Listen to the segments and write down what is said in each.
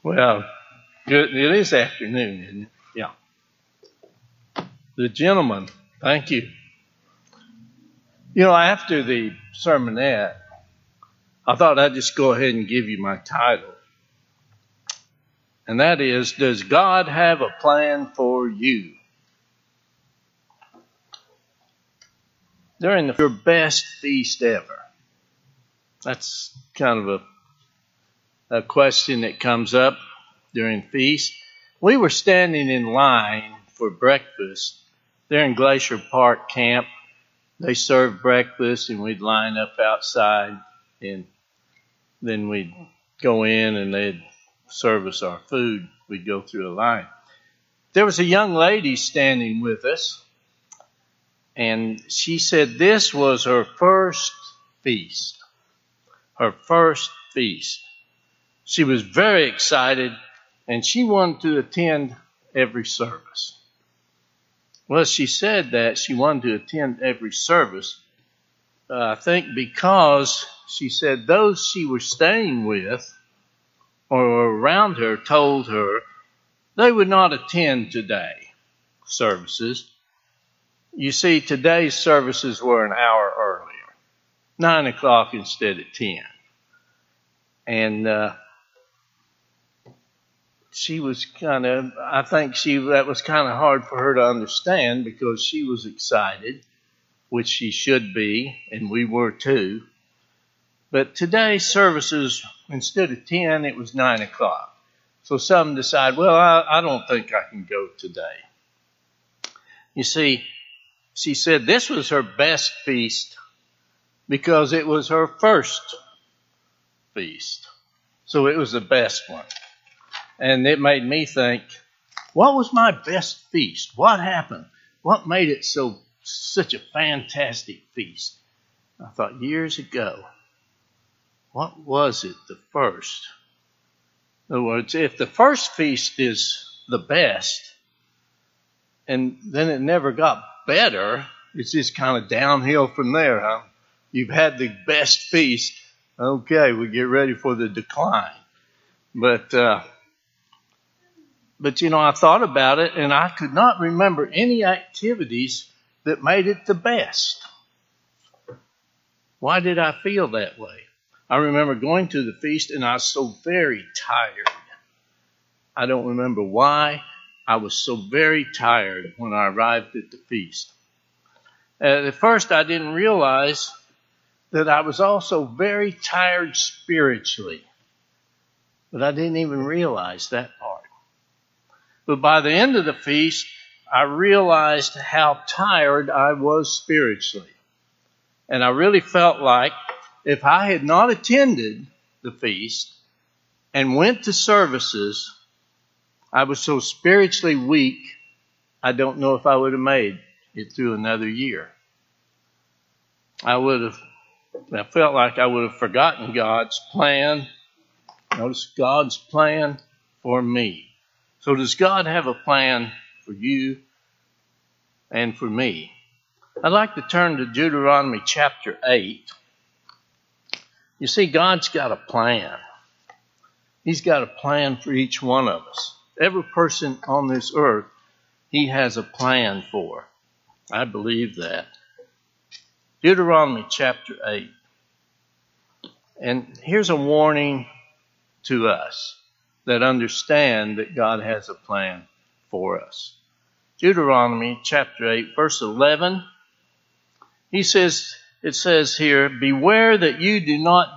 Well, good. It is afternoon, isn't it? Yeah. The gentleman, thank you. After the sermonette, I thought I'd just go ahead and give you my title. And that is, Does God Have a Plan for You? During your best feast ever. That's kind of a question that comes up during feast. We were standing in line for breakfast there in Glacier Park Camp. They served breakfast and we'd line up outside and then we'd go in and they'd serve us our food. We'd go through a line. There was a young lady standing with us and she said this was her first feast. Her first feast. She was very excited and she wanted to attend every service. Well, she said that she wanted to attend every service, I think because she said those she was staying with or around her told her they would not attend today services. You see, today's services were an hour earlier, 9 o'clock instead of 10. And she was that was kind of hard for her to understand because she was excited, which she should be, and we were too. But today's services, instead of 10, it was 9 o'clock. So some decide, well, I don't think I can go today. You see, she said this was her best feast because it was her first feast. So it was the best one. And it made me think, what was my best feast? What happened? What made it such a fantastic feast? I thought years ago, what was it, the first? In other words, if the first feast is the best, and then it never got better, it's just kind of downhill from there, huh? You've had the best feast. Okay, we get ready for the decline. But I thought about it, and I could not remember any activities that made it the best. Why did I feel that way? I remember going to the feast, and I was so very tired. I don't remember why. I was so very tired when I arrived at the feast. At first, I didn't realize that I was also very tired spiritually. But I didn't even realize that part. But by the end of the feast, I realized how tired I was spiritually. And I really felt like if I had not attended the feast and went to services, I was so spiritually weak, I don't know if I would have made it through another year. I felt like I would have forgotten God's plan. Notice God's plan for me. So does God have a plan for you and for me? I'd like to turn to Deuteronomy chapter 8. You see, God's got a plan. He's got a plan for each one of us. Every person on this earth, He has a plan for. I believe that. Deuteronomy chapter 8. And here's a warning to us that understand that God has a plan for us. Deuteronomy chapter 8, verse 11. It says here, beware that you do not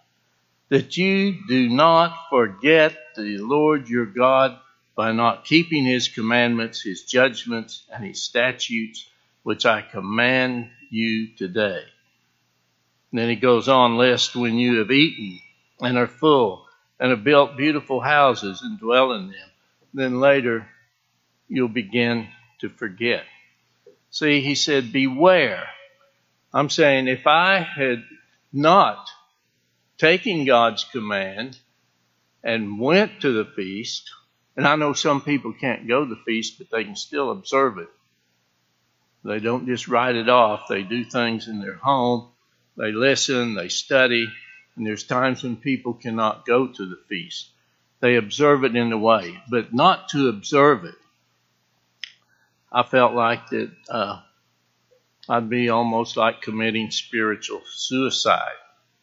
forget the Lord your God by not keeping His commandments, His judgments, and His statutes, which I command you today. And then he goes on, lest when you have eaten and are full and have built beautiful houses and dwell in them, then later you'll begin to forget. See, he said, beware. I'm saying if I had not taken God's command and went to the feast, and I know some people can't go to the feast, but they can still observe it. They don't just write it off. They do things in their home. They listen, they study, and there's times when people cannot go to the feast. They observe it in a way, but not to observe it. I felt like that I'd be almost like committing spiritual suicide.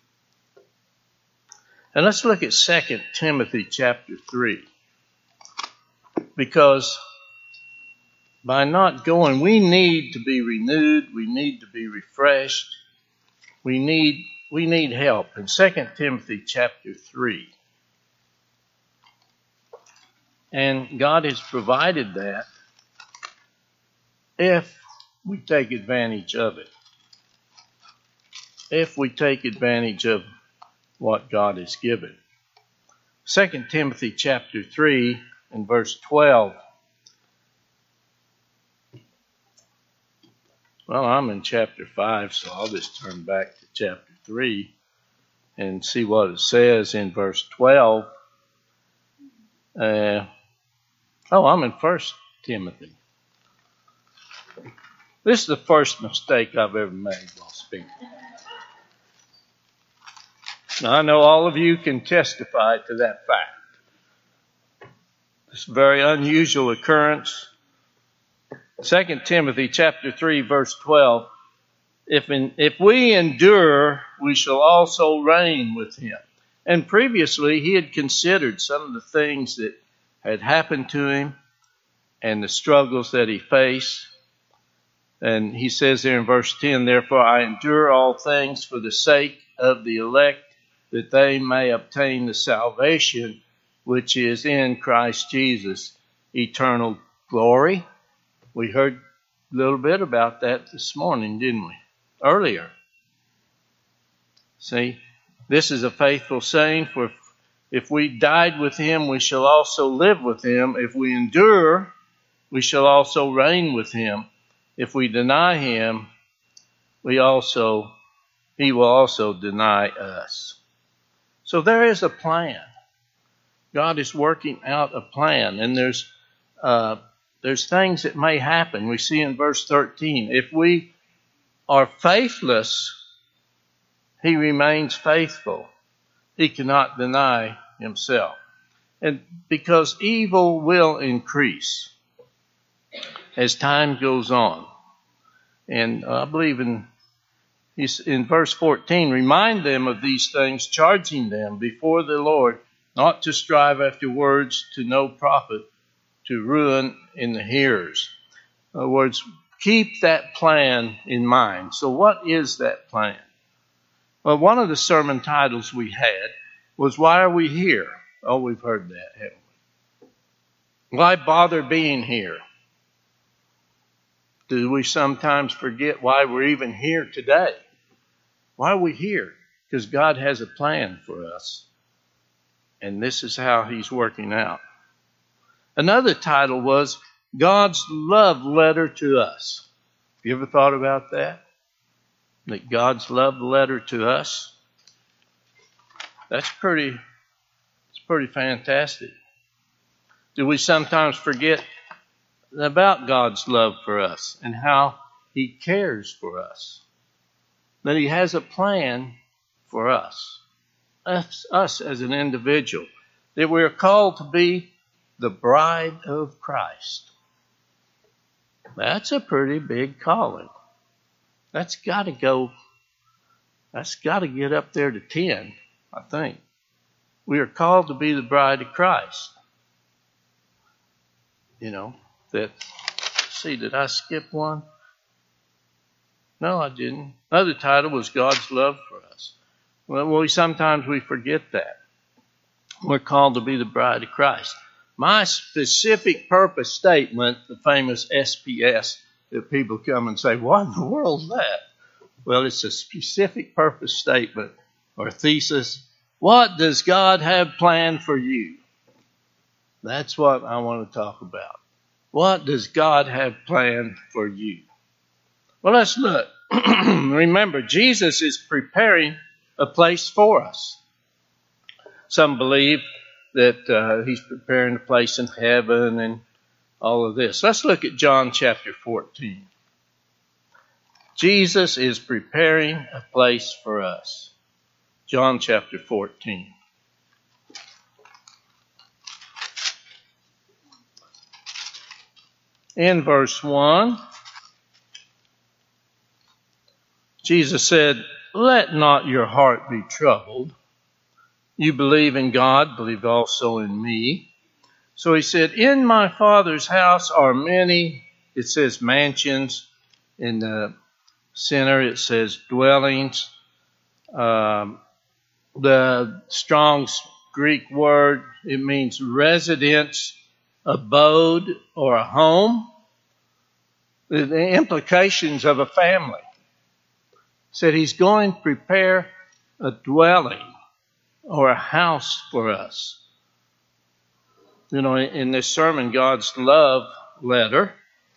And let's look at 2 Timothy chapter 3. Because by not going, we need to be renewed, we need to be refreshed, we need help. In 2 Timothy chapter 3. And God has provided that if we take advantage of it. If we take advantage of what God has given. 2 Timothy chapter 3 and verse 12. Well, I'm in chapter 5, so I'll just turn back to chapter 3 and see what it says in verse 12. I'm in 1 Timothy. This is the first mistake I've ever made while speaking. Now, I know all of you can testify to that fact. It's a very unusual occurrence. 2 Timothy chapter 3, verse 12. If we endure, we shall also reign with him. And previously, he had considered some of the things that had happened to him and the struggles that he faced. And he says there in verse 10, therefore I endure all things for the sake of the elect, that they may obtain the salvation which is in Christ Jesus, eternal glory. We heard a little bit about that this morning, didn't we? Earlier. See, this is a faithful saying, for if we died with him, we shall also live with him. If we endure, we shall also reign with him. If we deny him, he will also deny us. So there is a plan. God is working out a plan, and there's things that may happen. We see in verse 13, if we are faithless, he remains faithful. He cannot deny himself. And because evil will increase as time goes on. And I believe in verse 14, remind them of these things, charging them before the Lord not to strive after words to no profit, to ruin in the hearers. In other words, keep that plan in mind. So what is that plan? Well, one of the sermon titles we had was, Why Are We Here? Oh, we've heard that, haven't we? Why bother being here? Do we sometimes forget why we're even here today? Why are we here? Because God has a plan for us. And this is how he's working out. Another title was God's Love Letter to Us. You ever thought about that? That God's love letter to us? It's pretty fantastic. Do we sometimes forget about God's love for us and how he cares for us? That he has a plan for us as an individual. That we're called to be the bride of Christ. That's a pretty big calling. That's got to get up there to 10, I think. We are called to be the bride of Christ. Did I skip one? No, I didn't. Another title was God's love for us. Well, sometimes we forget that. We're called to be the bride of Christ. My specific purpose statement, the famous SPS, that people come and say, what in the world is that? Well, it's a specific purpose statement or thesis. What does God have planned for you? That's what I want to talk about. What does God have planned for you? Well, let's look. Remember, Jesus is preparing a place for us. Some believe that he's preparing a place in heaven and all of this. Let's look at John chapter 14. Jesus is preparing a place for us. John chapter 14. In verse 1, Jesus said, "Let not your heart be troubled. You believe in God, believe also in me." So he said, "In my Father's house are many," it says mansions. In the center it says dwellings. The Strong's Greek word, it means residence, abode, or a home. The implications of a family. Said he's going to prepare a dwelling or a house for us. You know, in this sermon, God's love letter,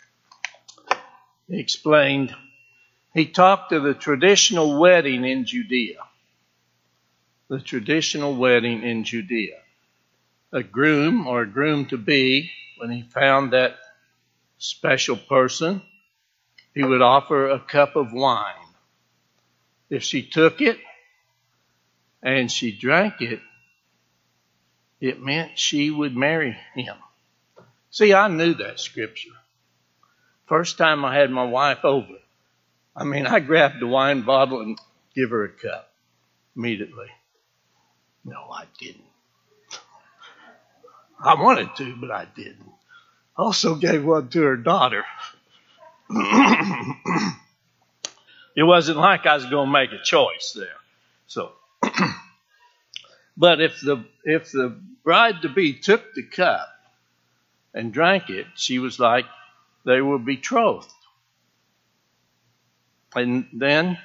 he explained, he talked of the traditional wedding in Judea. The traditional wedding in Judea. A groom or a groom-to-be, when he found that special person, he would offer a cup of wine. If she took it and she drank it, it meant she would marry him. See, I knew that scripture. First time I had my wife over, I grabbed the wine bottle and give her a cup immediately. No, I didn't. I wanted to, but I didn't. Also gave one to her daughter. It wasn't like I was going to make a choice there. So, but if the bride-to-be took the cup and drank it, she was like they were betrothed. And then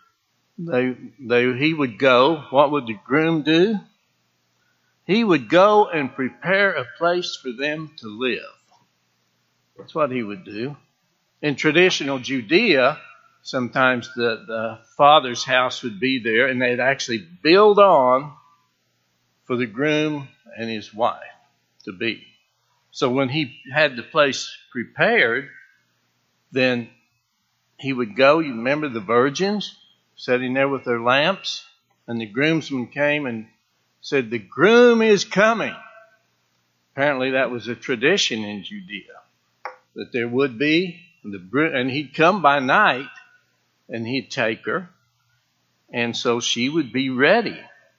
he would go. What would the groom do? He would go and prepare a place for them to live. That's what he would do. In traditional Judea, sometimes the father's house would be there, and they'd actually build on for the groom and his wife to be. So when he had the place prepared, then he would go. You remember the virgins sitting there with their lamps, and the groomsmen came and said, "The groom is coming." Apparently that was a tradition in Judea, that there would be, and he'd come by night, and he'd take her, and so she would be ready.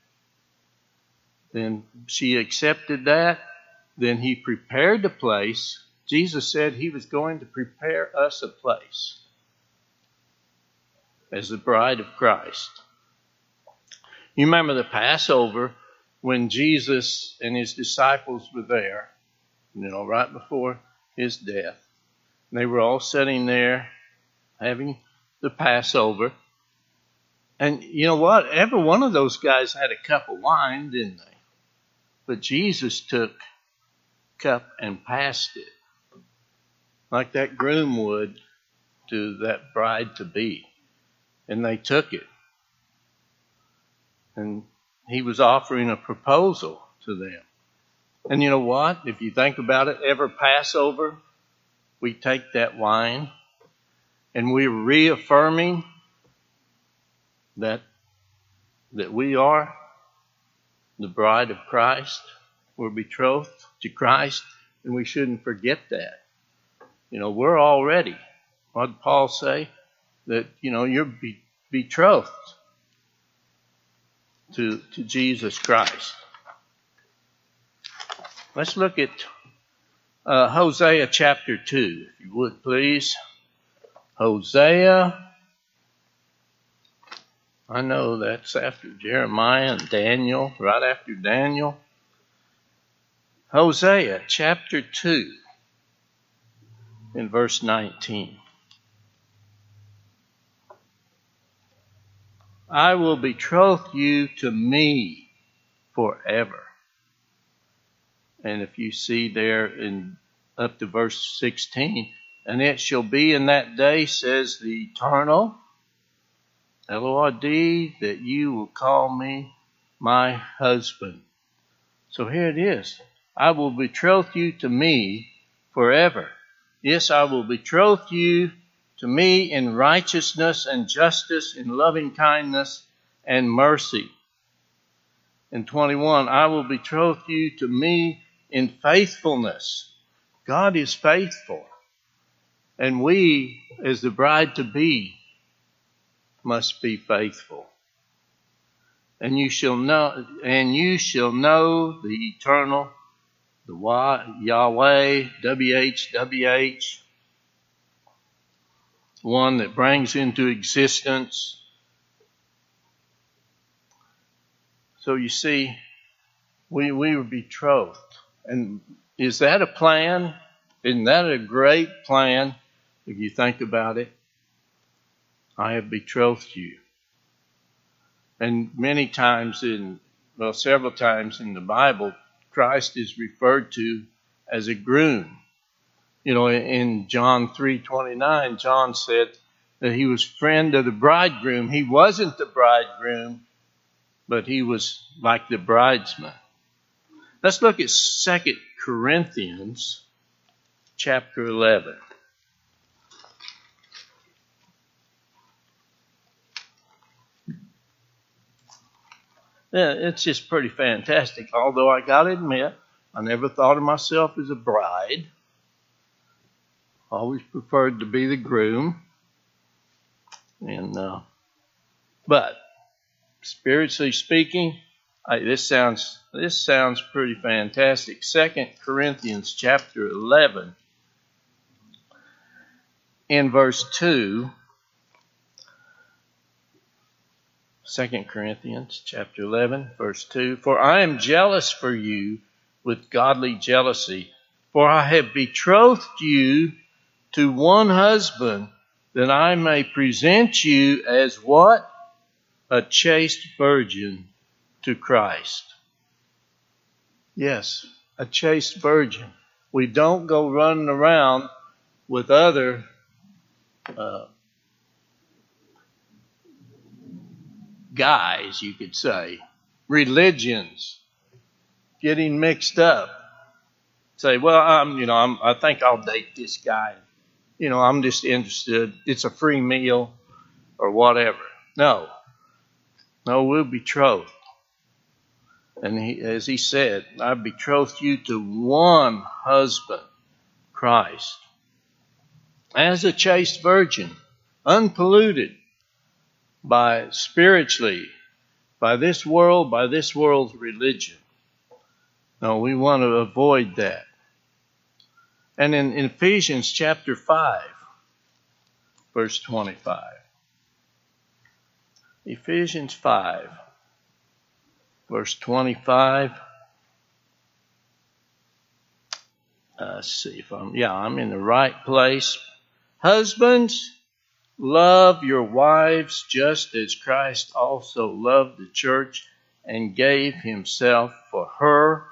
Then she accepted that. Then he prepared the place. Jesus said he was going to prepare us a place as the bride of Christ. You remember the Passover when Jesus and his disciples were there, right before his death. And they were all sitting there having the Passover. And you know what? Every one of those guys had a cup of wine, didn't they? But Jesus took a cup and passed it, like that groom would to that bride-to-be. And they took it. And he was offering a proposal to them. And you know what? If you think about it, every Passover, we take that wine and we're reaffirming that we are the bride of Christ. We're betrothed to Christ, and we shouldn't forget that. We're all ready. What did Paul say? That, you're betrothed to Jesus Christ. Let's look at Hosea chapter 2, if you would, please. Hosea. I know that's after Jeremiah and Daniel, right after Daniel. Hosea chapter 2, in verse 19. I will betroth you to me forever. And if you see there in up to verse 16, and it shall be in that day, says the Eternal, L-O-R-D, that you will call me my husband. So here it is. I will betroth you to me forever. Yes, I will betroth you to me in righteousness and justice, in loving kindness and mercy. In 21, I will betroth you to me in faithfulness. God is faithful. And we, as the bride-to-be, must be faithful. And you shall know the eternal, the Yahweh, WHWH, one that brings into existence. So you see, we were betrothed. And is that a plan? Isn't that a great plan if you think about it? I have betrothed you. And many times several times in the Bible, Christ is referred to as a groom. You know, in John 3:29, John said that he was friend of the bridegroom. He wasn't the bridegroom, but he was like the bridesman. Let's look at 2 Corinthians chapter 11. Yeah, it's just pretty fantastic. Although I got to admit, I never thought of myself as a bride. Always preferred to be the groom. But spiritually speaking, this sounds pretty fantastic. 2 Corinthians chapter 11, in verse 2. 2 Corinthians chapter 11, verse 2. For I am jealous for you with godly jealousy, for I have betrothed you to one husband, that I may present you as what? A chaste virgin to Christ. Yes, a chaste virgin. We don't go running around with other guys, you could say, religions, getting mixed up. Say, well, I think I'll date this guy. I'm just interested. It's a free meal or whatever. No, we're betrothed. And as he said, I betrothed you to one husband, Christ, as a chaste virgin, unpolluted spiritually by this world's religion. No, we want to avoid that. And in Ephesians chapter 5, verse 25. Ephesians 5, verse 25. Let's see if I'm in the right place. Husbands, love your wives just as Christ also loved the church and gave himself for her.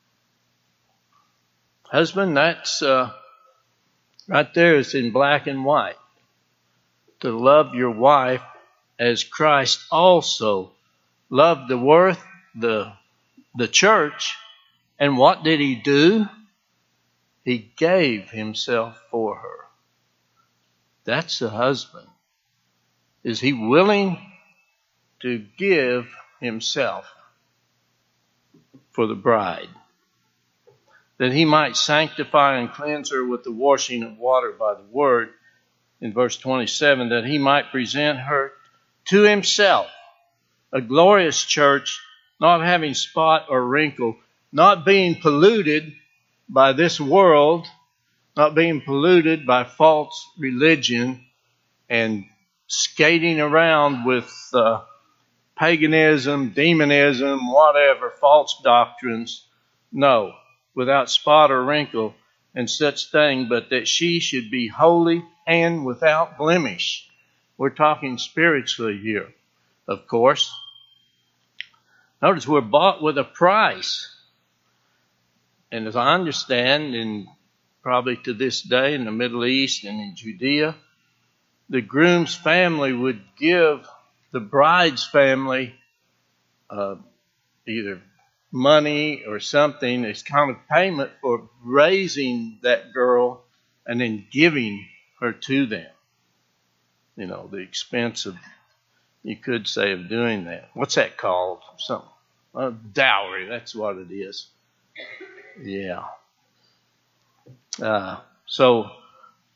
Husband, that's right there. It's in black and white. To love your wife as Christ also loved the church. And what did he do? He gave himself for her. That's the husband. Is he willing to give himself for the bride, that he might sanctify and cleanse her with the washing of water by the word, in verse 27, that he might present her to himself, a glorious church, not having spot or wrinkle, not being polluted by this world, not being polluted by false religion and skating around with paganism, demonism, whatever, false doctrines. No, without spot or wrinkle and such thing, but that she should be holy and without blemish. We're talking spiritually here, of course. Notice we're bought with a price. And as I understand, and probably to this day in the Middle East and in Judea, the groom's family would give the bride's family either money or something as kind of payment for raising that girl and then giving her to them. The expense of, you could say, of doing that. What's that called? Something. Dowry, that's what it is. Yeah. So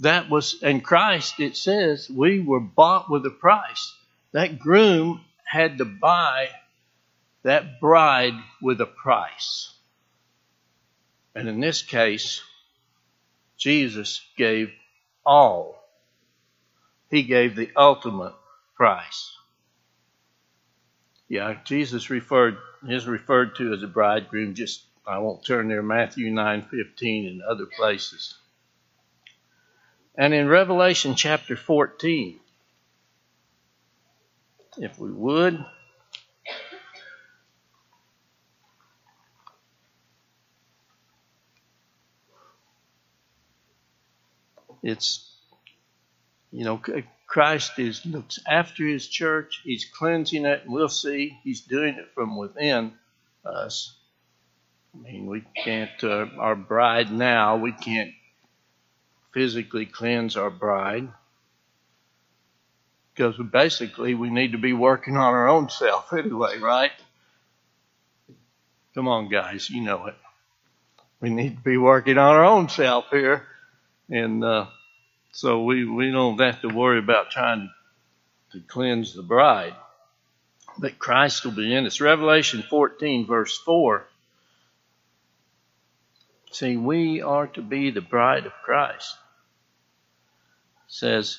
That was, in Christ, it says, we were bought with a price. That groom had to buy that bride with a price. And in this case, Jesus gave all. He gave the ultimate price. Yeah, Jesus is referred to as a bridegroom. Just, I won't turn there, Matthew 9:15 and other places. And in Revelation chapter 14, if we would, it's, Christ looks after his church. He's cleansing it, and we'll see he's doing it from within us. I mean, we can't, our bride now, we can't physically cleanse our bride, because basically we need to be working on our own self anyway, right? Come on, guys, you know it. We need to be working on our own self here, and so we don't have to worry about trying to cleanse the bride. But Christ will be in us. Revelation 14, verse 4. See, we are to be the bride of Christ. It says,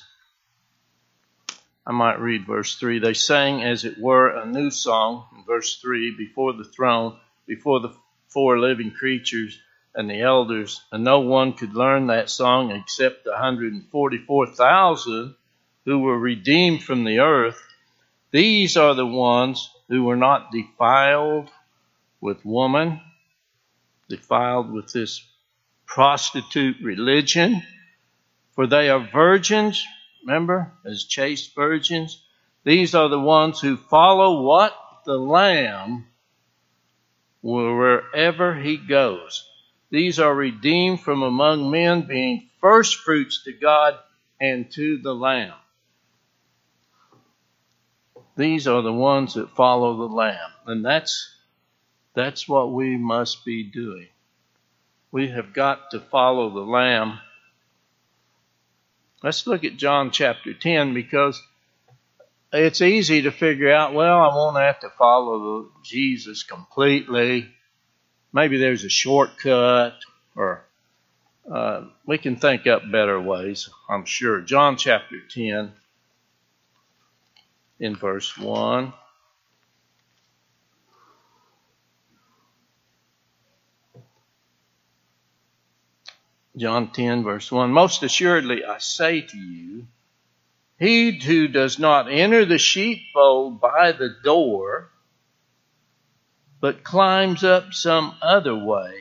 I might read verse 3. They sang, as it were, a new song, in verse 3, before the throne, before the four living creatures and the elders, and no one could learn that song except the 144,000 who were redeemed from the earth. These are the ones who were not defiled with woman, defiled with this prostitute religion, for they are virgins, remember, as chaste virgins. These are the ones who follow what? The Lamb, wherever he goes. These are redeemed from among men, being first fruits to God and to the Lamb. These are the ones that follow the Lamb. And that's what we must be doing. We have got to follow the Lamb. Let's look at John chapter 10, because it's easy to figure out, well, I won't have to follow Jesus completely. Maybe there's a shortcut, or we can think up better ways, I'm sure. John chapter 10, in verse 1. John 10, verse 1. Most assuredly, I say to you, he who does not enter the sheepfold by the door, but climbs up some other way.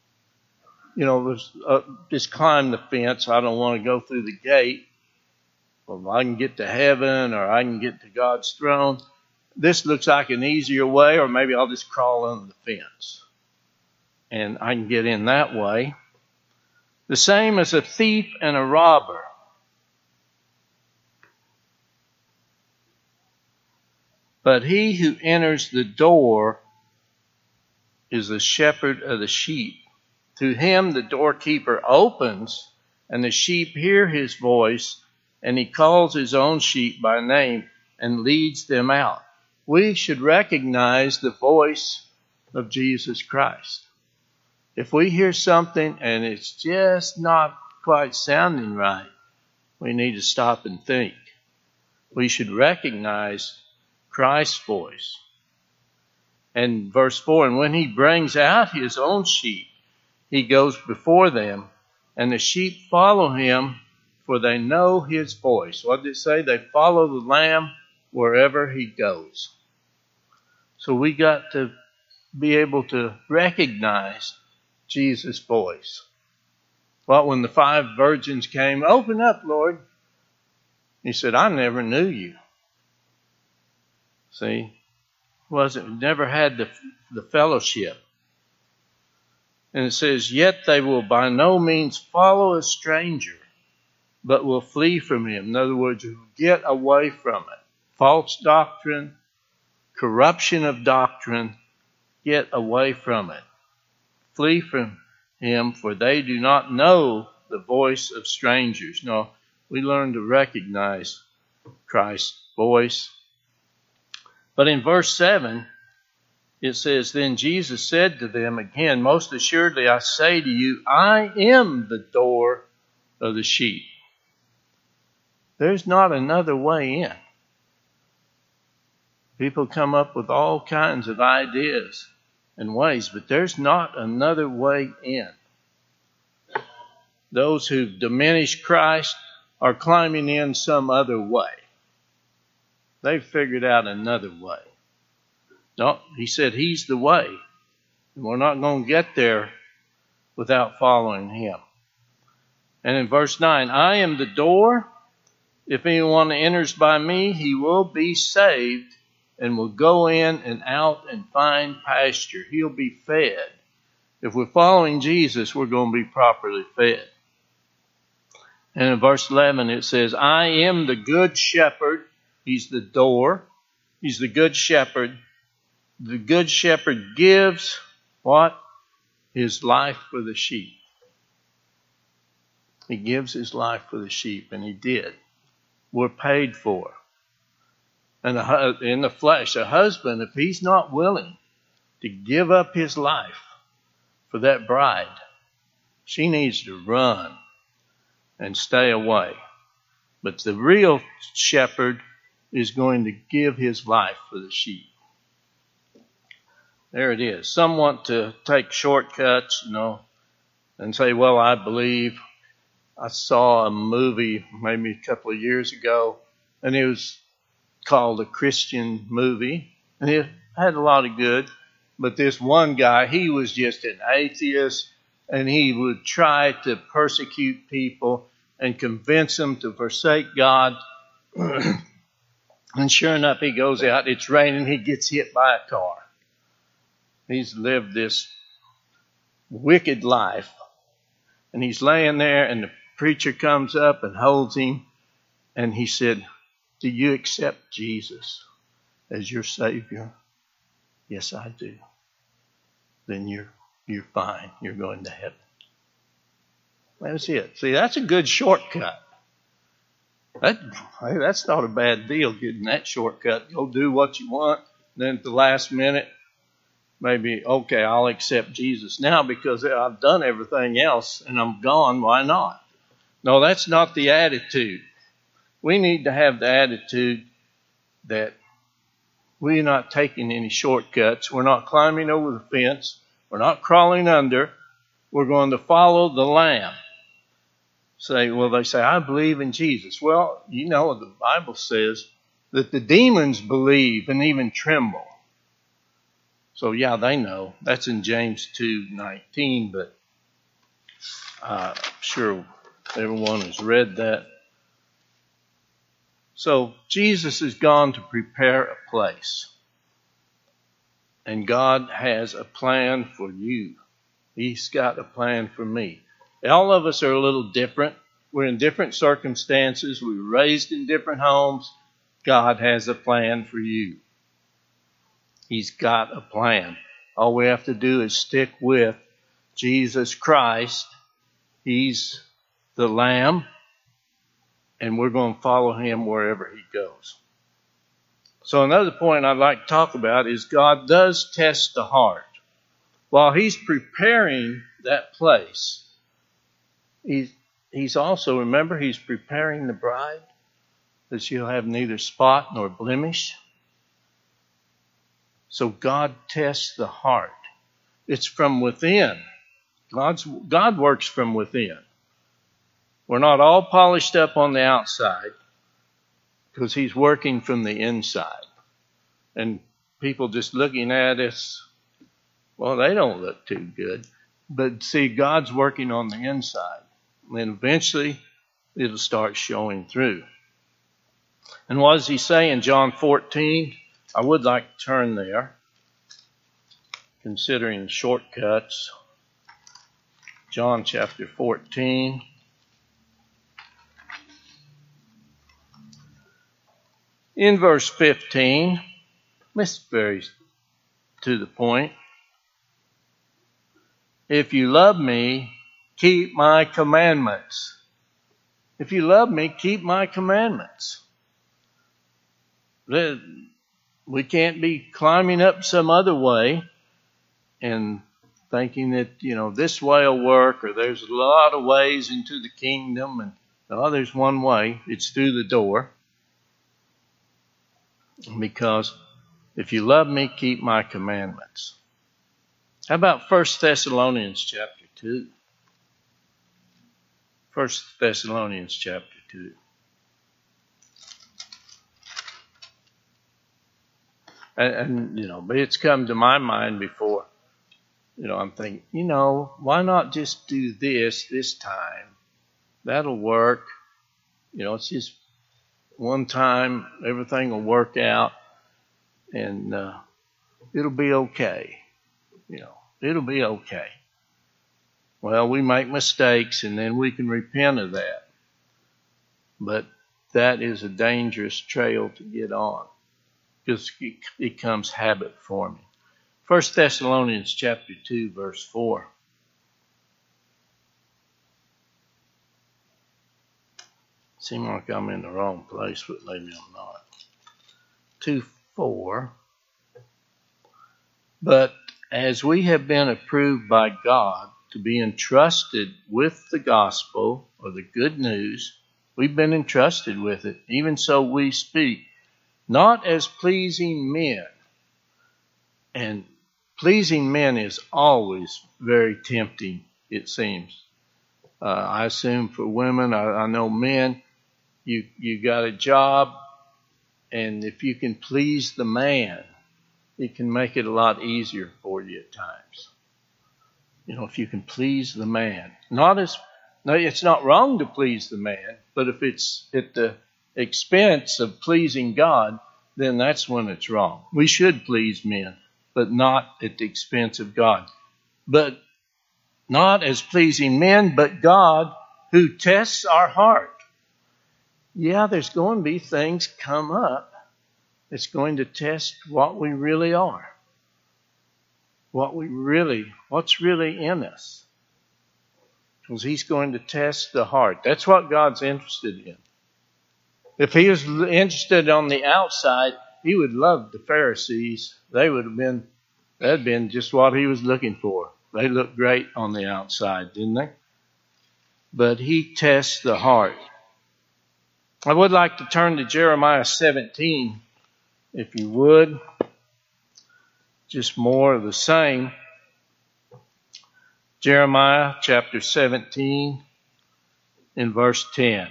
Just climb the fence. I don't want to go through the gate. Well, I can get to heaven, or I can get to God's throne. This looks like an easier way, or maybe I'll just crawl under the fence, and I can get in that way. The same as a thief and a robber. But he who enters the door is the shepherd of the sheep. To him the doorkeeper opens, and the sheep hear his voice, and he calls his own sheep by name and leads them out. We should recognize the voice of Jesus Christ. If we hear something and it's just not quite sounding right, we need to stop and think. We should recognize Christ's voice. And verse 4, and when he brings out his own sheep, he goes before them, and the sheep follow him, for they know his voice. What did it say? They follow the Lamb wherever he goes. So we got to be able to recognize Jesus' voice. Well, when the 5 virgins came, open up, Lord. He said, I never knew you. See, never had the fellowship. And it says, yet they will by no means follow a stranger, but will flee from him. In other words, get away from it. False doctrine, corruption of doctrine, get away from it. Flee from him, for they do not know the voice of strangers. No, we learn to recognize Christ's voice. But in verse 7, it says, Then Jesus said to them again, Most assuredly I say to you, I am the door of the sheep. There's not another way in. People come up with all kinds of ideas and ways, but there's not another way in. Those who've diminished Christ are climbing in some other way. They've figured out another way. No, he said he's the way. And we're not going to get there without following him. And in verse 9, I am the door. If anyone enters by me, he will be saved and will go in and out and find pasture. He'll be fed. If we're following Jesus, we're going to be properly fed. And in verse 11 it says, I am the good shepherd. He's the door. He's the good shepherd. The good shepherd gives what? His life for the sheep. He gives his life for the sheep, and he did. We're paid for. And in the flesh, a husband, if he's not willing to give up his life for that bride, she needs to run and stay away. But the real shepherd is going to give his life for the sheep. There it is. Some want to take shortcuts, and say, well, I believe. I saw a movie maybe a couple of years ago, and it was called a Christian movie, and it had a lot of good. But this one guy, he was just an atheist, and he would try to persecute people and convince them to forsake God. And sure enough, he goes out, it's raining, he gets hit by a car. He's lived this wicked life. And he's laying there, and the preacher comes up and holds him. And he said, do you accept Jesus as your Savior? Yes, I do. Then you're fine. You're going to heaven. That's it. See, that's a good shortcut. That's not a bad deal, getting that shortcut. Go do what you want. Then at the last minute, maybe, okay, I'll accept Jesus now because I've done everything else and I'm gone. Why not? No, that's not the attitude. We need to have the attitude that we're not taking any shortcuts. We're not climbing over the fence. We're not crawling under. We're going to follow the Lamb. They say, I believe in Jesus. Well, the Bible says that the demons believe and even tremble. So, yeah, they know. That's in James 2:19, but I'm sure everyone has read that. So, Jesus has gone to prepare a place. And God has a plan for you. He's got a plan for me. All of us are a little different. We're in different circumstances. We were raised in different homes. God has a plan for you. He's got a plan. All we have to do is stick with Jesus Christ. He's the Lamb, and we're going to follow him wherever he goes. So another point I'd like to talk about is God does test the heart. While he's preparing that place, he's also, remember, he's preparing the bride that she'll have neither spot nor blemish. So God tests the heart. It's from within. God works from within. We're not all polished up on the outside because he's working from the inside. And people just looking at us, well, they don't look too good. But see, God's working on the inside. And eventually, it'll start showing through. And what does he say in John 14? I would like to turn there, considering shortcuts. John chapter 14. In verse 15, this is very to the point. If you love me, keep my commandments. If you love me, keep my commandments. We can't be climbing up some other way and thinking that, this way will work, or there's a lot of ways into the kingdom, and there's one way. It's through the door. Because if you love me, keep my commandments. How about 1 Thessalonians chapter 2? 1 Thessalonians chapter 2. And but it's come to my mind before. I'm thinking, why not just do this time? That'll work. It's just one time, everything will work out, and it'll be okay. It'll be okay. Well, we make mistakes, and then we can repent of that. But that is a dangerous trail to get on, because it becomes habit forming. 1 Thessalonians chapter 2, verse 4. Seems like I'm in the wrong place, but maybe I'm not. 2:4. But as we have been approved by God to be entrusted with the gospel, or the good news, we've been entrusted with it. Even so we speak, not as pleasing men. And pleasing men is always very tempting, it seems. I assume for women, I know men, you got a job, and if you can please the man, it can make it a lot easier for you at times. If you can please the man. It's not wrong to please the man, but if it's at the expense of pleasing God, then that's when it's wrong. We should please men, but not at the expense of God. But not as pleasing men, but God who tests our heart. Yeah, there's going to be things come up that's going to test what we really are. What's really in us. Because He's going to test the heart. That's what God's interested in. If He was interested on the outside, He would love the Pharisees. That'd been just what He was looking for. They looked great on the outside, didn't they? But He tests the heart. I would like to turn to Jeremiah 17, if you would. Just more of the same. Jeremiah chapter 17 in verse 10.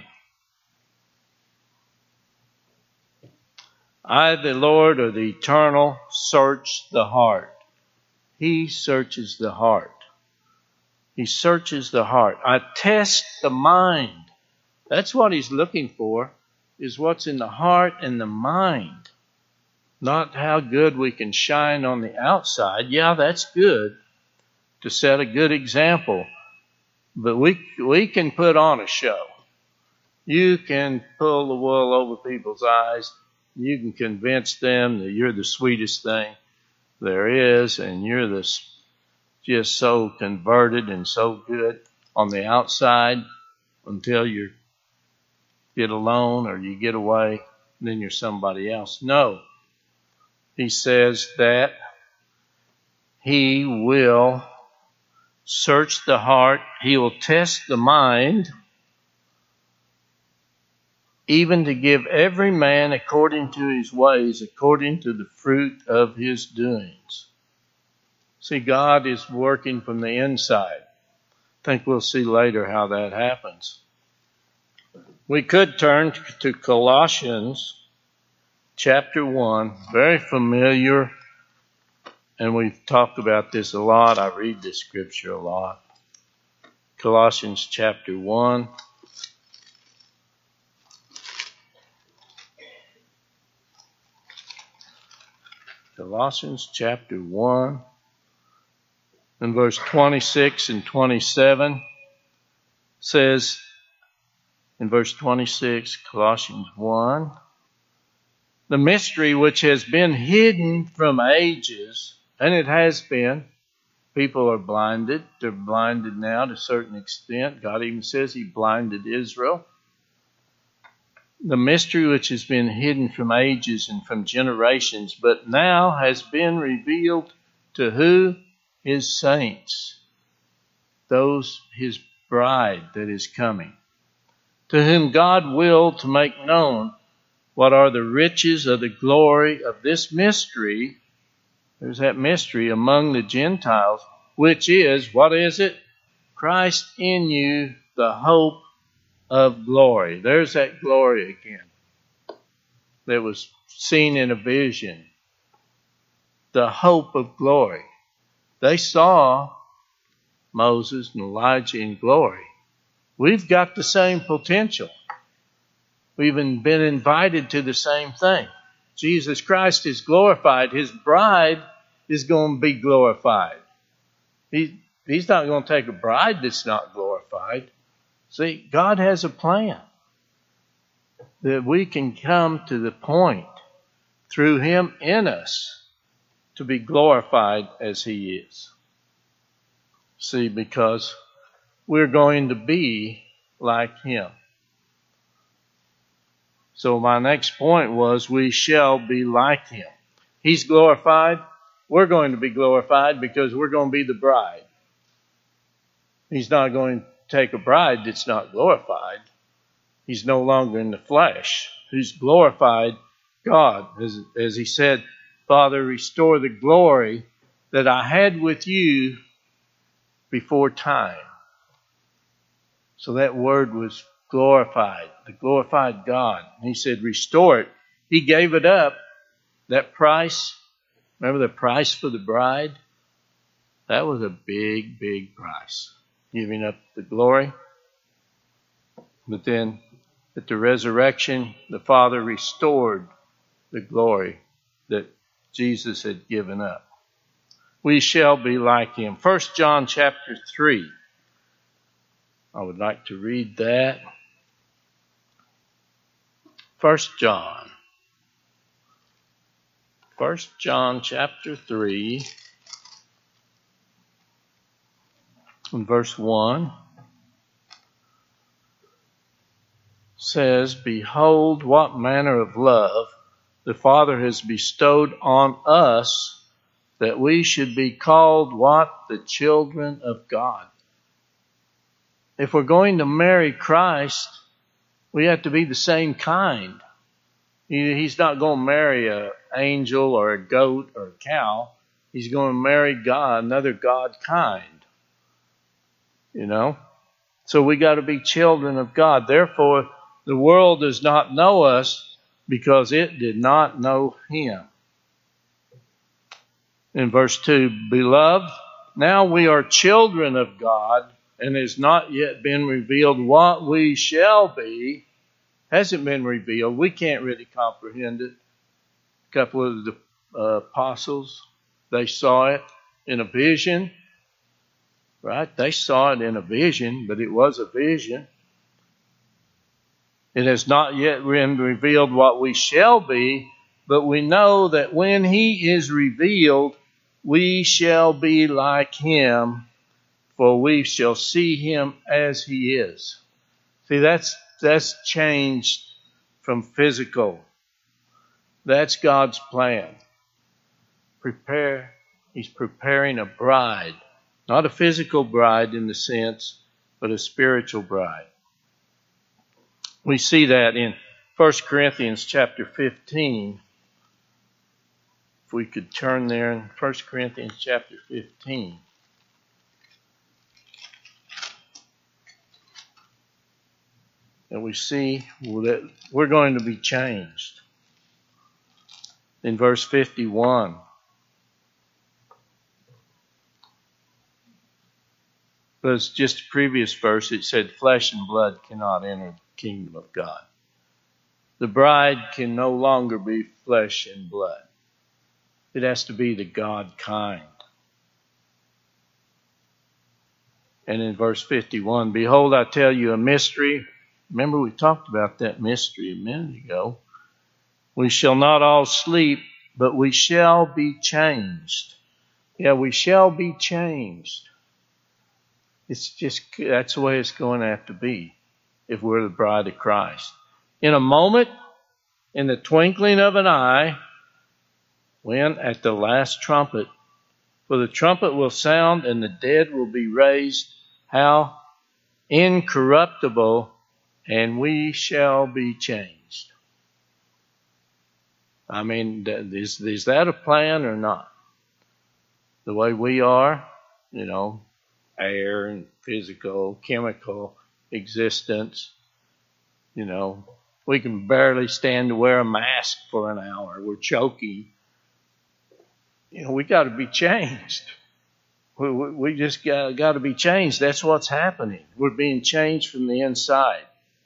I, the Lord, or the Eternal, search the heart. He searches the heart. He searches the heart. I test the mind. That's what He's looking for, is what's in the heart and the mind. Not how good we can shine on the outside. Yeah, that's good to set a good example. But we can put on a show. You can pull the wool over people's eyes. You can convince them that you're the sweetest thing there is, and you're just so converted and so good on the outside until you get alone or you get away, then you're somebody else. No. He says that He will search the heart. He will test the mind, even to give every man according to his ways, according to the fruit of his doings. See, God is working from the inside. I think we'll see later how that happens. We could turn to Colossians chapter 1, very familiar, and we've talked about this a lot. I read this scripture a lot. Colossians chapter 1. Colossians chapter 1 and verse 26 and 27 says, in verse 26, Colossians 1, the mystery which has been hidden from ages, and it has been People are blinded. They're blinded now to a certain extent. God even says he blinded Israel. The mystery which has been hidden from ages and from generations, but now has been revealed to who? His saints. Those, his bride that is coming. To whom God willed to make known what are the riches of the glory of this mystery. There's that mystery among the Gentiles, which is, what is it? Christ in you, the hope of glory. There's that glory again that was seen in a vision. The hope of glory. They saw Moses and Elijah in glory. We've got the same potential. We've been invited to the same thing. Jesus Christ is glorified. His bride is going to be glorified. He's not going to take a bride that's not glorified. See, God has a plan that we can come to the point through him in us to be glorified as he is. See, because we're going to be like him. So my next point was we shall be like him. He's glorified. We're going to be glorified because we're going to be the bride. He's not going to take a bride that's not glorified. He's no longer in the flesh. He's glorified God. As he said, Father, restore the glory that I had with you before time. So that word was glorified, the glorified God. And he said, restore it. He gave it up. That price, remember the price for the bride? That was a big, big price. Giving up the glory. But then at the resurrection, the Father restored the glory that Jesus had given up. We shall be like him. 1 John chapter 3. I would like to read that. 1 John. 1 John chapter 3 and verse 1 says, behold, what manner of love the Father has bestowed on us, that we should be called what? The children of God. If we're going to marry Christ, we have to be the same kind. He's not going to marry an angel or a goat or a cow. He's going to marry God, another God kind. You know? So we got to be children of God. Therefore, the world does not know us because it did not know him. In verse 2, beloved, now we are children of God, and it has not yet been revealed what we shall be. Hasn't been revealed. We can't really comprehend it. A couple of the apostles, they saw it in a vision. Right? They saw it in a vision, but it was a vision. It has not yet been revealed what we shall be, but we know that when he is revealed, we shall be like him, for we shall see him as he is. See, that's changed from physical. That's God's plan. He's preparing a bride. Not a physical bride in the sense, but a spiritual bride. We see that in 1 Corinthians chapter 15. If we could turn there in 1 Corinthians chapter 15. And we see that we're going to be changed. In verse 51. But it's just a previous verse. It said, flesh and blood cannot enter the kingdom of God. The bride can no longer be flesh and blood. It has to be the God kind. And in verse 51, behold, I tell you a mystery. Remember, we talked about that mystery a minute ago. We shall not all sleep, but we shall be changed. Yeah, we shall be changed. That's the way it's going to have to be if we're the bride of Christ. In a moment, in the twinkling of an eye, when at the last trumpet, for the trumpet will sound and the dead will be raised. How? Incorruptible, and we shall be changed. I mean, is that a plan or not? The way we are, air and physical, chemical existence, we can barely stand to wear a mask for an hour. We're choking. We got to be changed. We just got to be changed. That's what's happening. We're being changed from the inside.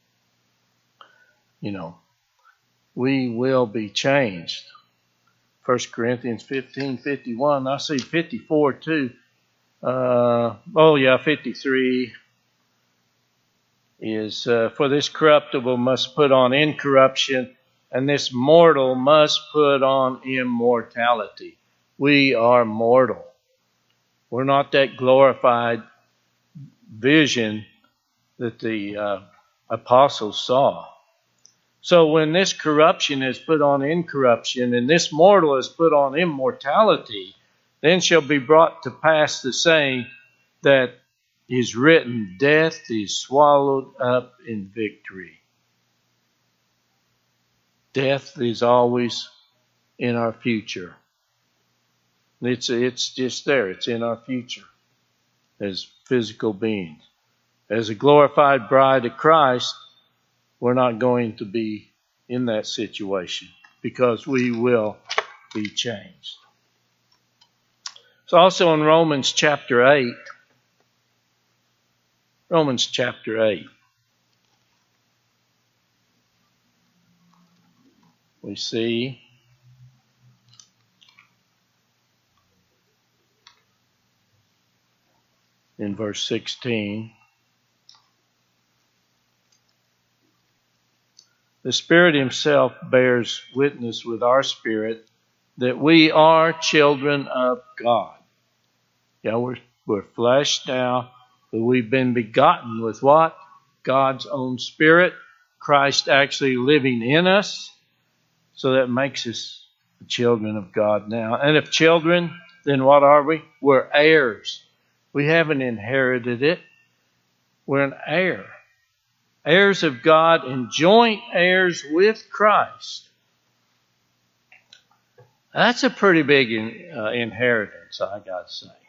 We will be changed. 1 Corinthians 15:51. I see 54 too. 53 is, for this corruptible must put on incorruption, and this mortal must put on immortality. We are mortal. We're not that glorified vision that the apostles saw. So when this corruption is put on incorruption, and this mortal is put on immortality, then shall be brought to pass the saying that is written, death is swallowed up in victory. Death is always in our future. It's just there. It's in our future as physical beings. As a glorified bride of Christ, we're not going to be in that situation because we will be changed. It's also in Romans chapter 8. Romans chapter 8. We see in verse 16, the Spirit Himself bears witness with our spirit that we are children of God. Yeah, we're flesh now, but we've been begotten with what? God's own Spirit, Christ actually living in us, so that makes us the children of God now. And if children, then what are we? We're heirs. We haven't inherited it. We're an heir. Heirs of God and joint heirs with Christ. That's a pretty big inheritance, I got to say.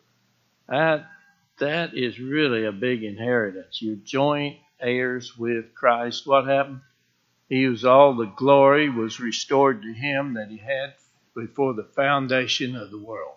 That is really a big inheritance. You're joint heirs with Christ. What happened? All the glory was restored to Him that He had before the foundation of the world.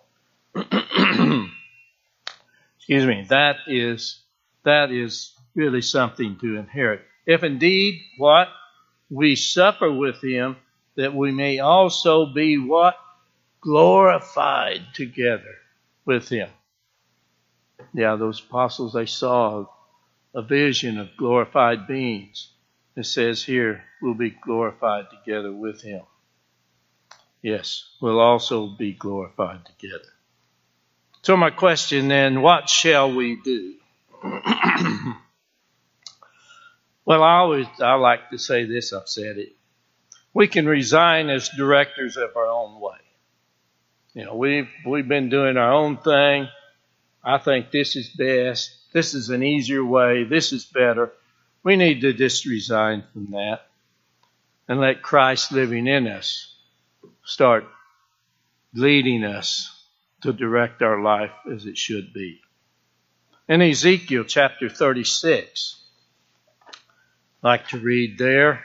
Excuse me. That is really something to inherit. If indeed what? We suffer with Him, that we may also be what? Glorified together with Him. Yeah, those apostles, they saw a vision of glorified beings. It says here, we'll be glorified together with Him. Yes, we'll also be glorified together. So my question then, what shall we do? Well, I like to say this, I've said it. We can resign as directors of our own way. We've been doing our own thing. I think this is best. This is an easier way. This is better. We need to just resign from that and let Christ living in us start leading us to direct our life as it should be. In Ezekiel chapter 36, I'd like to read there.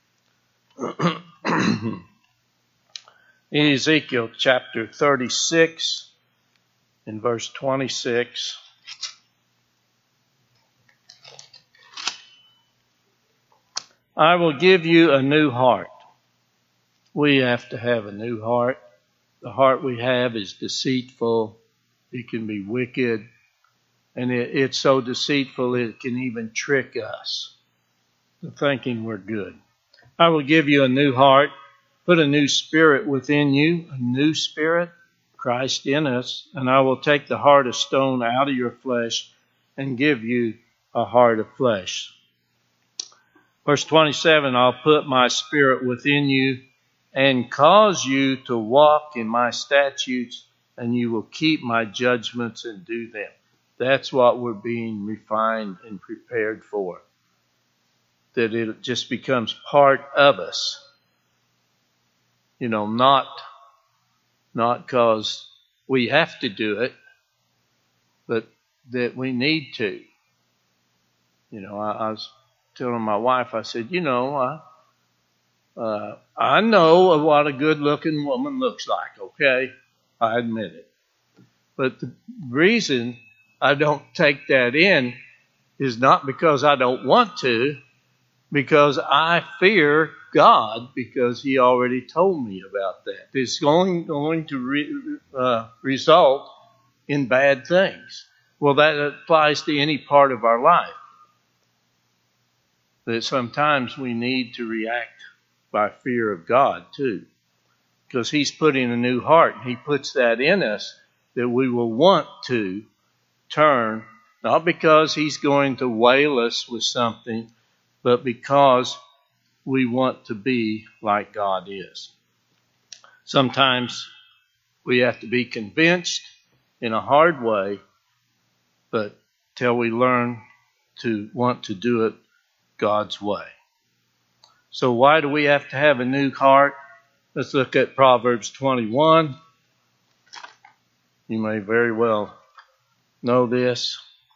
In Ezekiel chapter 36, in verse 26, I will give you a new heart. We have to have a new heart. The heart we have is deceitful. It can be wicked. And it's so deceitful it can even trick us into thinking we're good. I will give you a new heart. Put a new spirit within you. A new spirit. Christ in us, and I will take the heart of stone out of your flesh and give you a heart of flesh. Verse 27, I'll put my spirit within you and cause you to walk in my statutes, and you will keep my judgments and do them. That's what we're being refined and prepared for. That it just becomes part of us. Not because we have to do it, but that we need to. I was telling my wife, I said, I know what a good-looking woman looks like, okay? I admit it. But the reason I don't take that in is not because I don't want to, because I fear God, because He already told me about that. It's going to result in bad things. Well, that applies to any part of our life. That sometimes we need to react by fear of God too, because He's putting a new heart. He puts that in us that we will want to turn, not because He's going to whale us with something, but because we want to be like God is. Sometimes we have to be convinced in a hard way, but till we learn to want to do it God's way. So why do we have to have a new heart? Let's look at Proverbs 21. You may very well know this.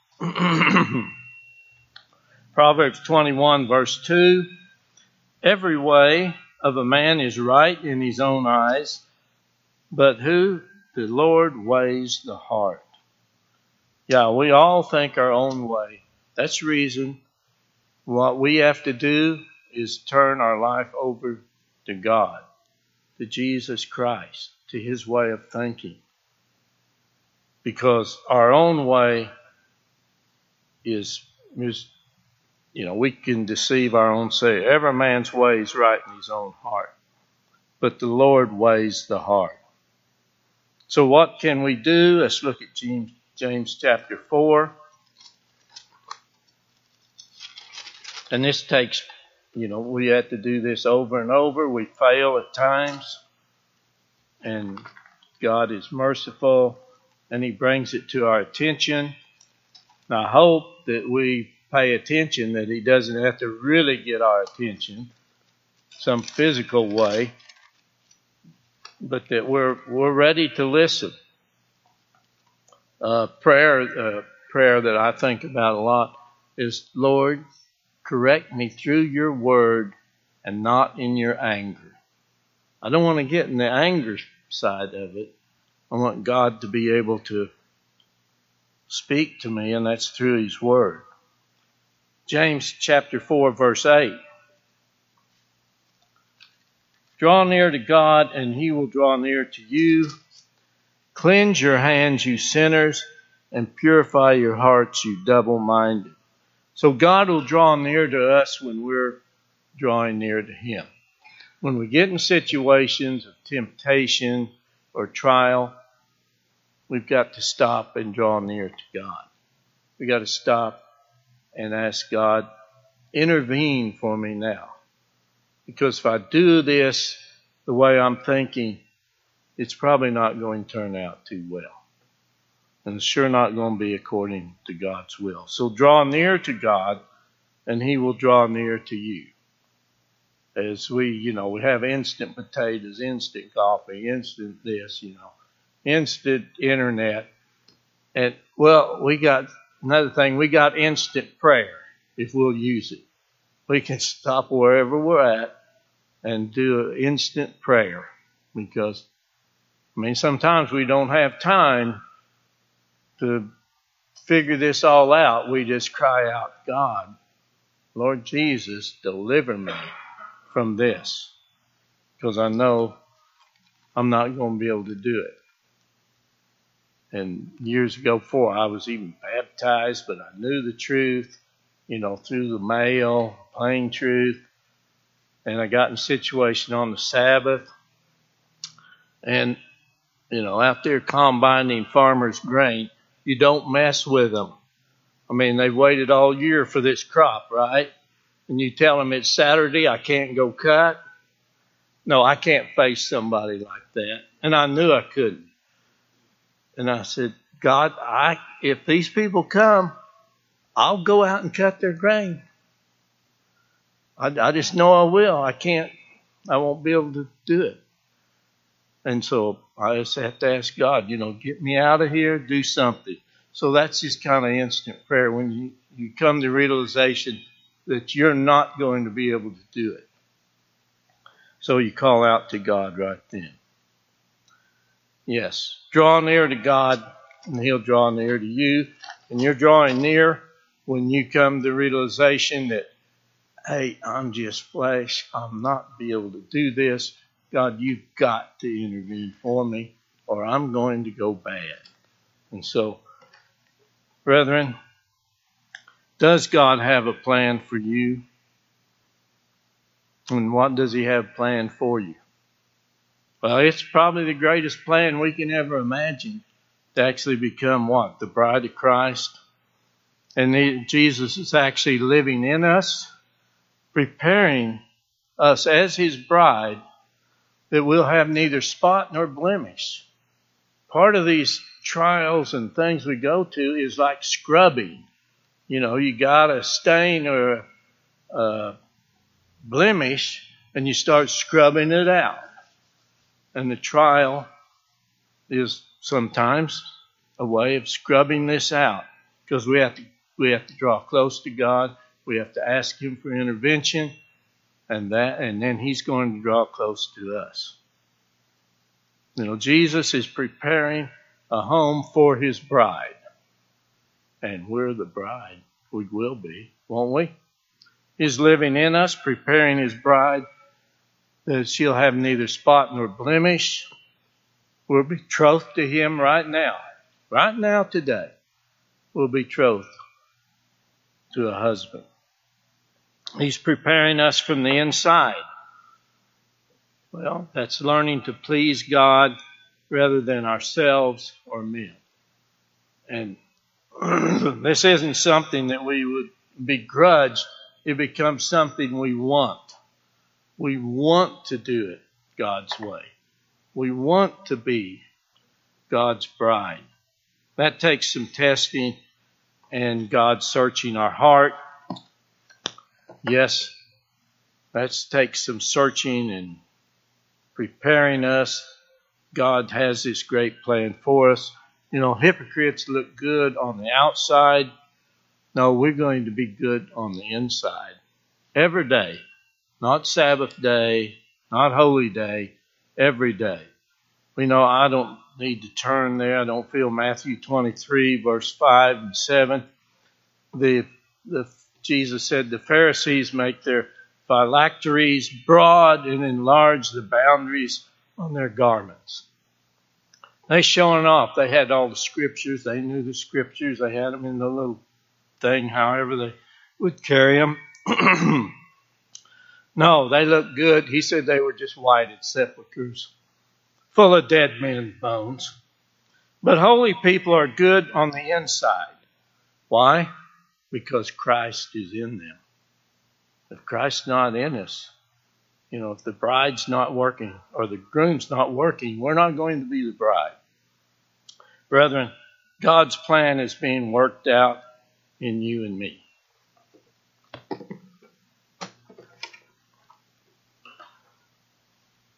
Proverbs 21 verse 2. Every way of a man is right in his own eyes, but who the Lord weighs the heart. Yeah, we all think our own way. That's the reason what we have to do is turn our life over to God, to Jesus Christ, to His way of thinking. Because our own way is we can deceive our own self. Every man's way is right in his own heart, but the Lord weighs the heart. So what can we do? Let's look at James chapter 4. And this takes, we have to do this over and over. We fail at times. And God is merciful, and He brings it to our attention. And I hope that we pay attention, that He doesn't have to really get our attention some physical way, but that we're ready to listen. Prayer that I think about a lot is, Lord, correct me through your word and not in your anger. I don't want to get in the anger side of it. I want God to be able to speak to me, and that's through His word. James chapter 4 verse 8. Draw near to God, and He will draw near to you. Cleanse your hands, you sinners, and purify your hearts, you double-minded. So God will draw near to us when we're drawing near to Him. When we get in situations of temptation or trial, we've got to stop and draw near to God. We've got to stop and ask God, intervene for me now. Because if I do this the way I'm thinking, it's probably not going to turn out too well. And it's sure not going to be according to God's will. So draw near to God, and He will draw near to you. As we have instant potatoes, instant coffee, instant this, instant internet. And, we got another thing, we got instant prayer if we'll use it. We can stop wherever we're at and do an instant prayer. Because, sometimes we don't have time to figure this all out. We just cry out, God, Lord Jesus, deliver me from this. Because I know I'm not going to be able to do it. And years ago, before I was even baptized, but I knew the truth, through the mail, plain truth. And I got in a situation on the Sabbath. And out there combining farmers' grain, you don't mess with them. I mean, they've waited all year for this crop, right? And you tell them it's Saturday, I can't go cut. No, I can't face somebody like that. And I knew I couldn't. And I said, God, if these people come, I'll go out and cut their grain. I just know I will. I won't be able to do it. And so I just have to ask God, get me out of here, do something. So that's just kind of instant prayer when you come to realization that you're not going to be able to do it. So you call out to God right then. Yes, draw near to God and He'll draw near to you. And you're drawing near when you come to realization that, hey, I'm just flesh. I'll not be able to do this. God, you've got to intervene for me or I'm going to go bad. And so, brethren, does God have a plan for you? And what does He have planned for you? Well, it's probably the greatest plan we can ever imagine to actually become what? The bride of Christ. And Jesus is actually living in us, preparing us as His bride that we'll have neither spot nor blemish. Part of these trials and things we go to is like scrubbing. You got a stain or a blemish and you start scrubbing it out. And the trial is sometimes a way of scrubbing this out because we have to draw close to God. We have to ask Him for intervention and then He's going to draw close to us. Jesus is preparing a home for His bride. And we're the bride. We will be, won't we? He's living in us, preparing His bride that she'll have neither spot nor blemish. We're betrothed to Him right now. Right now, today. We're betrothed to a husband. He's preparing us from the inside. Well, that's learning to please God rather than ourselves or men. And this isn't something that we would begrudge. It becomes something we want. We want to do it God's way. We want to be God's bride. That takes some testing and God searching our heart. Yes, that takes some searching and preparing us. God has this great plan for us. Hypocrites look good on the outside. No, we're going to be good on the inside. Every day. Not Sabbath day, not holy day, every day. I don't need to turn there. I don't feel Matthew 23, verse 5 and 7. Jesus said the Pharisees make their phylacteries broad and enlarge the boundaries on their garments. They showing off. They had all the scriptures. They knew the scriptures. They had them in the little thing, however they would carry them. No, they looked good. He said they were just whited sepulchres, full of dead men's bones. But holy people are good on the inside. Why? Because Christ is in them. If Christ's not in us, if the bride's not working or the groom's not working, we're not going to be the bride. Brethren, God's plan is being worked out in you and me.